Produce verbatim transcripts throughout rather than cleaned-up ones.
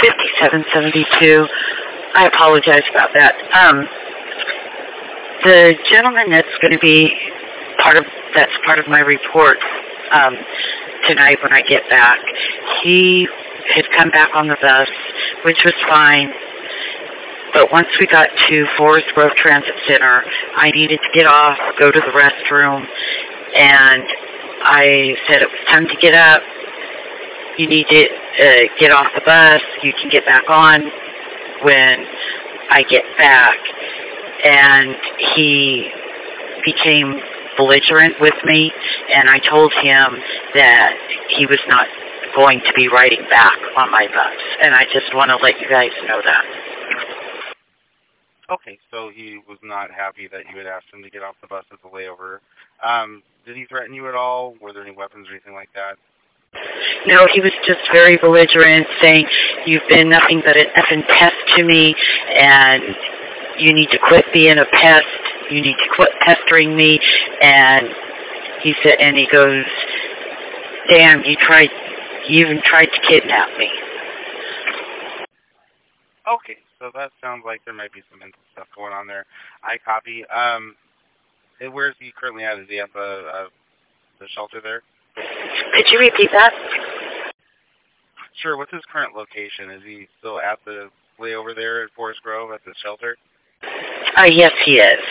fifty-seven seventy-two. I apologize about that. Um, the gentleman that's going to be part of that's part of my report um, tonight when I get back, he had come back on the bus, which was fine. But once we got to Forest Grove Transit Center, I needed to get off, go to the restroom, and I said it was time to get up. You need to uh, get off the bus. You can get back on when I get back. And he became belligerent with me, and I told him that he was not going to be riding back on my bus. And I just want to let you guys know that. Okay, so he was not happy that you had asked him to get off the bus at the layover. Um, did he threaten you at all? Were there any weapons or anything like that? No, he was just very belligerent, saying, you've been nothing but an effing pest to me, and you need to quit being a pest. You need to quit pestering me. And he said, and he goes, damn, you tried, you even tried to kidnap me. Okay, so that sounds like there might be some mental stuff going on there. I copy. Um, where is he currently at? Is he at the, uh, the shelter there? Could you repeat that? Sure. What's his current location? Is he still at the layover there at Forest Grove at the shelter? Uh, yes, he is.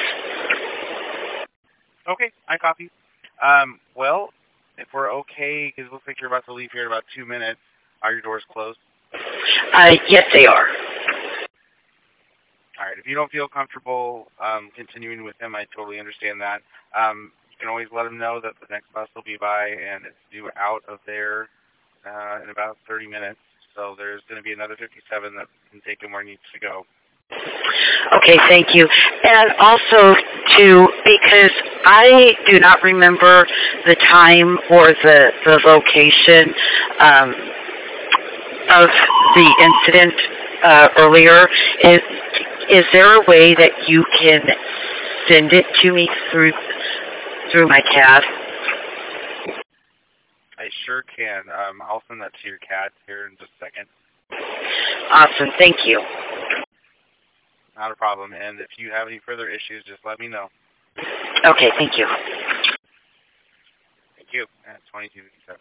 Okay, I copy. Um, well, if we're okay, because it looks like you're about to leave here in about two minutes, are your doors closed? Uh, yes, they are. All right. If you don't feel comfortable um, continuing with him, I totally understand that. Um, you can always let him know that the next bus will be by, and it's due out of there uh, in about thirty minutes. So there's going to be another fifty-seven that can take him where he needs to go. Okay, thank you. And also, too, because I do not remember the time or the, the location um, of the incident uh, earlier, is is there a way that you can send it to me through through my C A D? I sure can. Um, I'll send that to your C A D here in just a second. Awesome, thank you. Not a problem. And if you have any further issues, just let me know. Okay, thank you. Thank you. At twenty-two fifty-seven.